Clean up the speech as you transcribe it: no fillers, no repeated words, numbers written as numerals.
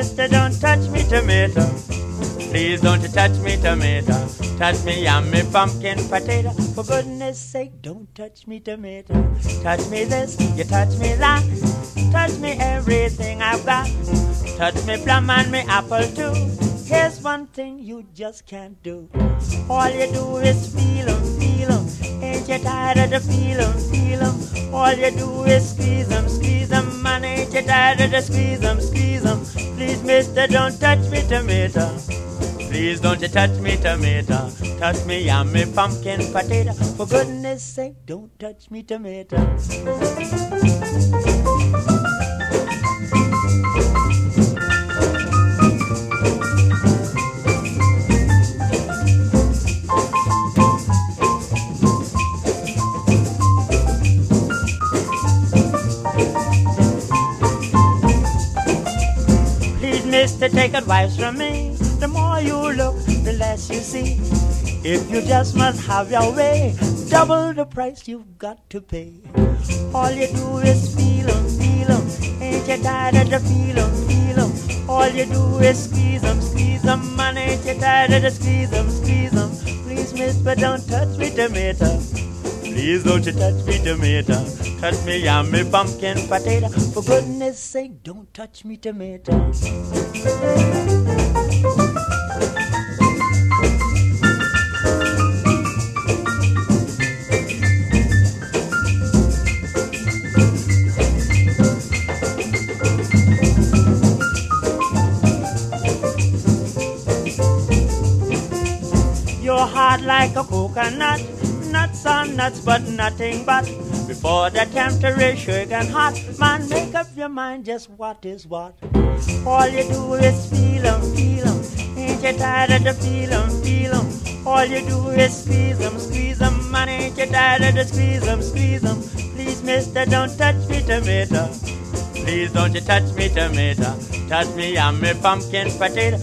mister, don't touch me tomato. Please don't you touch me tomato. Touch me yam, me pumpkin potato. For goodness sake, don't touch me tomato. Touch me this, you touch me that. Touch me everything I've got. Touch me plum and me apple too. Here's one thing you just can't do. All you do is feel 'em, feel 'em. Ain't you tired of the feel 'em, feel 'em? All you do is squeeze 'em, man. Ain't you tired of the squeeze 'em, squeeze 'em? Please, mister, don't touch me tomato. Please don't you touch me tomato. Touch me yam, me pumpkin potato. For goodness sake, don't touch me tomato. Please, mister, take advice from me. The more you look, the less you see. If you just must have your way, double the price you've got to pay. All you do is feel 'em, feel 'em. Ain't you tired of the feel 'em, feel 'em? All you do is squeeze 'em, man. Ain't you tired of the squeeze 'em, squeeze 'em? Please, mister, don't touch me tomato. Please don't you touch me tomato. Touch me yam, me pumpkin potato. For goodness sake, don't touch me tomato. You're hard like a coconut. Nuts on nuts, but nothing but. Before the temperature sugar hot, man, make up your mind just what is what. All you do is feel 'em, feel 'em. Ain't you tired of the feel 'em, feel 'em? All you do is squeeze 'em, man. Ain't you tired of the squeeze 'em, squeeze 'em? Please, mister, don't touch me tomato. Please don't you touch me tomato. Touch me yam, me pumpkin potato.